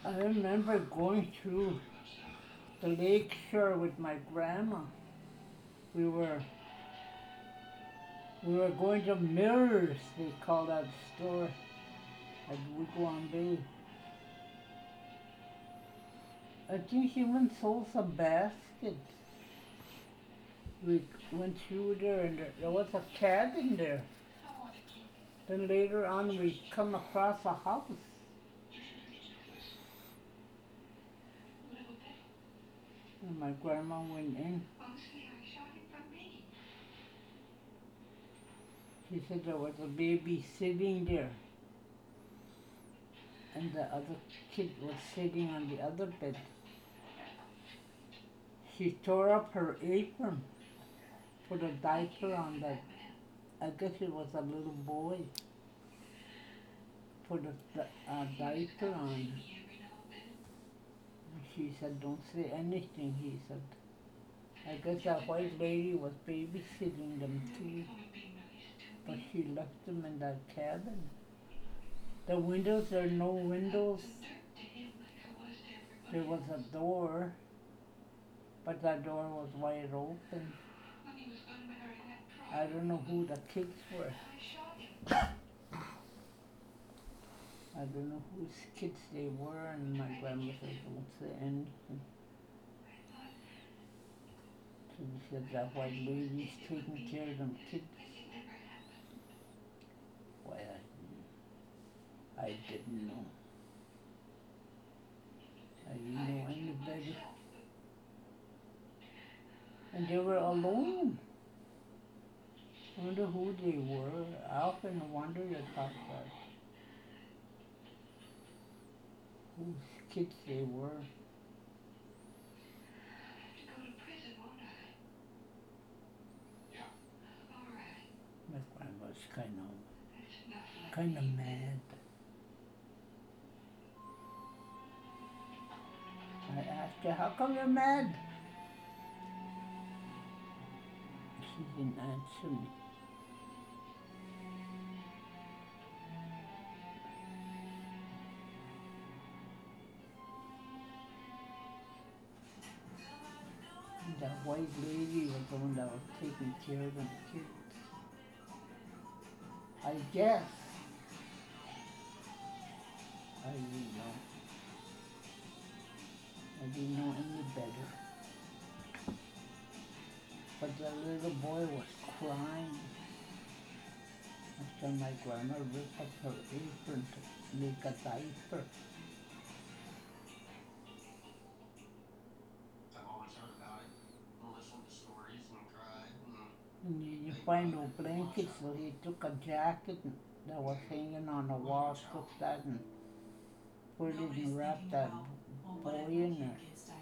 I remember going through the lake shore with my grandma. We were we were going to Mirrors, they call that store at Wigwam Bay. I think she even sold some baskets. We went through there and there was a cabin there. Then later on we come across a house. And my grandma went in. She said there was a baby sitting there. And the other kid was sitting on the other bed. She tore up her apron, put a diaper on that. I guess it was a little boy. Put a diaper on. She said, don't say anything, he said. I guess that white lady was babysitting them too. But she left them in that cabin. The windows, there are no windows. There was a door, but that door was wide open. I don't know who the kids were. I don't know whose kids they were, and my grandma said, don't say anything. So she said that white lady's taking care of them kids. Well, I didn't know. I didn't know any better. And they were alone. I wonder who they were. I often wondered about that. Whose kids they were. My grandma's kind of mad. I asked her, how come you're mad? She didn't answer me. And that white lady was the one that was taking care of them kids. I guess. I didn't know. I didn't know any better. But the little boy was crying. After my grandma ripped up her apron to make a diaper. And you find no blankets, so he took a jacket that was hanging on the wall, took that and put it and wrapped that boy in there.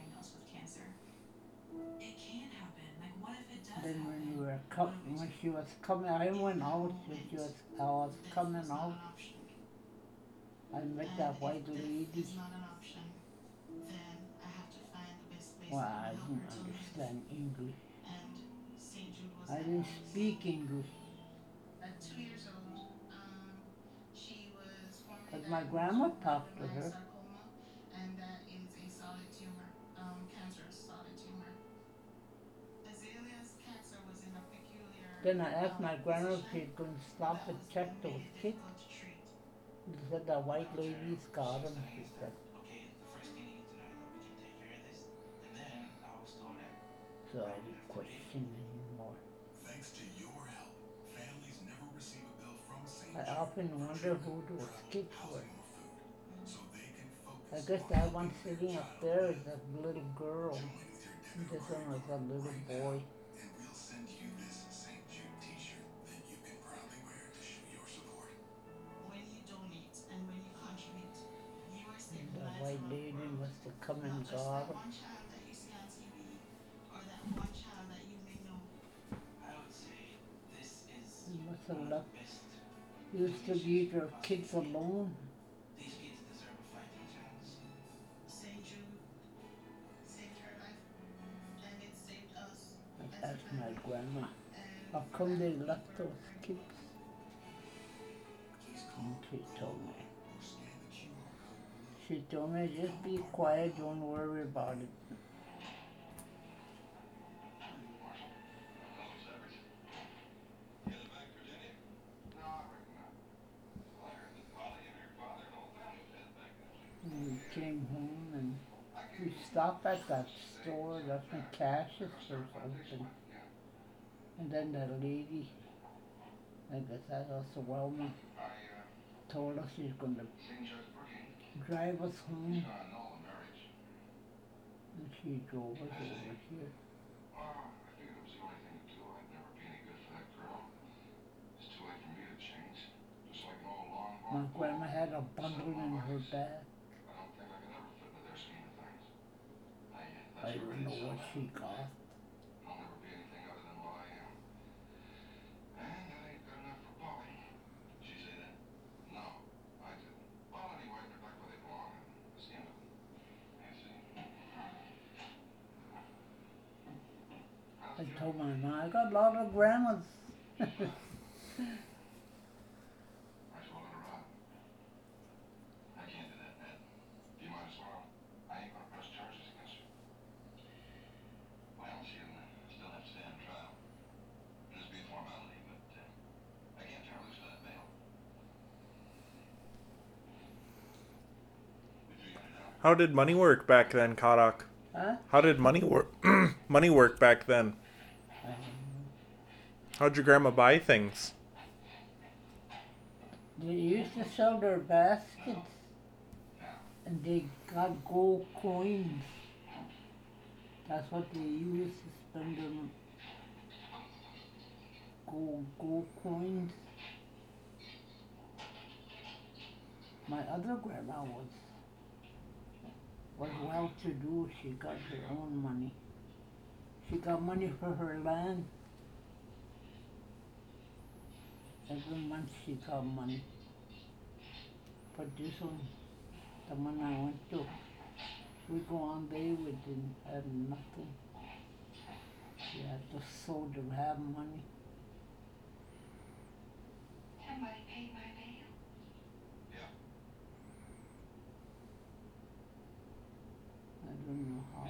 Then when she was coming, I went out, I was coming out. I met that white lady. Well, I didn't understand English. I didn't speak English. But my grandma talked to her. Then I asked my grandma if she's going to stop and check those kids. She said the white lady's got them, she said. So I didn't question anymore. I often wonder who those kids were. I guess that one sitting up there is a little girl. And this one was a little boy. And the white lady must have come and got him. He must have left. Used to leave their kids alone. I asked my grandma, how come they left those kids? And she told me. She told me, just be quiet, don't worry about it. And we came home and we stopped at that store, that's when Cassius first opened. And then that lady, I guess that was Welma, told us she's going to drive us home. And she drove us over here. My grandma had a bundle in her bag. I don't know what she got. I told my mom, I got a lot of grandmas. How did money work back then, Karak? Huh? How did money work? Money work back then? I don't know. How'd your grandma buy things? They used to sell their baskets and they got gold coins. That's what they used to spend them gold coins. My other grandma was well to do. She got her own money. She got money for her land. Every month she got money. But this one, the one I went to, we go on there, we didn't have nothing. She had to sew to have money. Somebody paid my bill. I don't know how.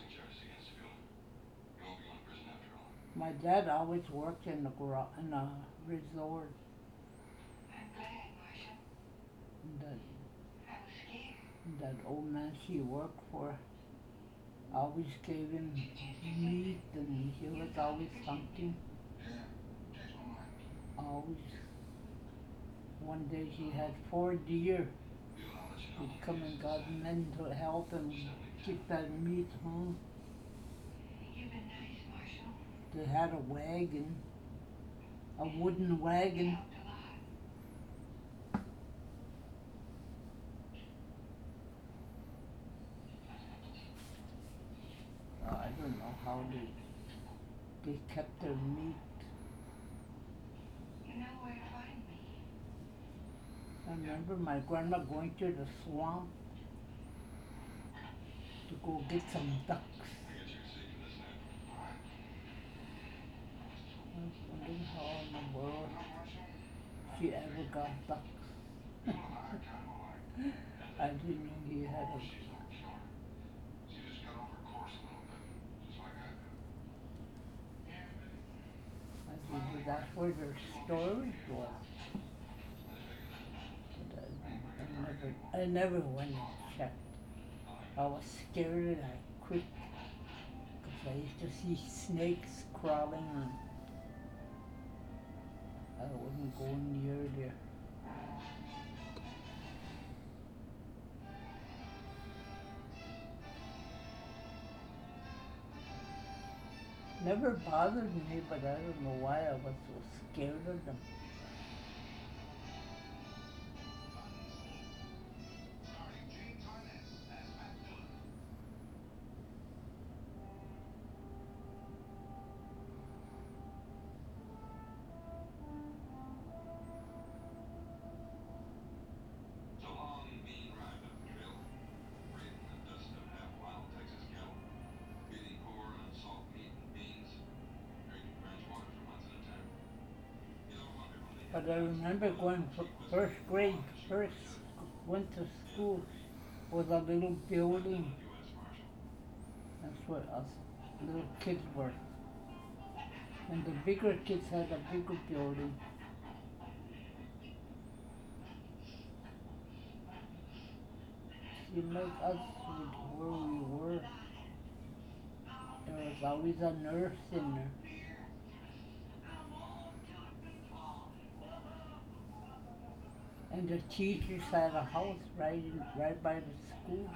My dad always worked in the resort. I'm glad, Marshall. That I was scared. that old man she worked for always gave him meat and he was always hunting. Always. One day he had 4 deer. He'd come and got men to help him get that meat home. You've been nice, Marshall. They had a wagon, a wooden wagon. Helped a lot. I don't know how they kept their meat. You know where to find me. I remember my grandma going to the swamp to go get some ducks. I was wondering how in the world she ever got ducks. I didn't know he had a... I think that's where their storage was. But I never went and checked. I was scared and I quit because I used to see snakes crawling and I wouldn't go near there. Never bothered me, but I don't know why I was so scared of them. But I remember going first grade, went to school was a little building. That's where us little kids were. And the bigger kids had a bigger building. See, like us with where we were, there was always a nurse in there. And the teachers had a house right by the school.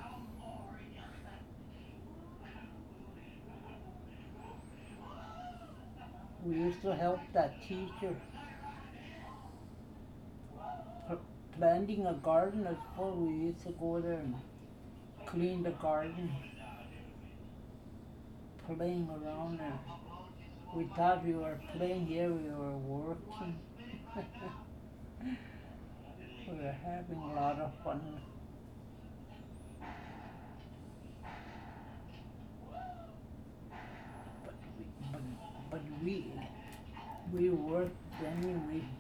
We used to help that teacher planting a garden as well. We used to go there and clean the garden, playing around there. We thought we were playing here, we were working. We were having a lot of fun. But we worked then, we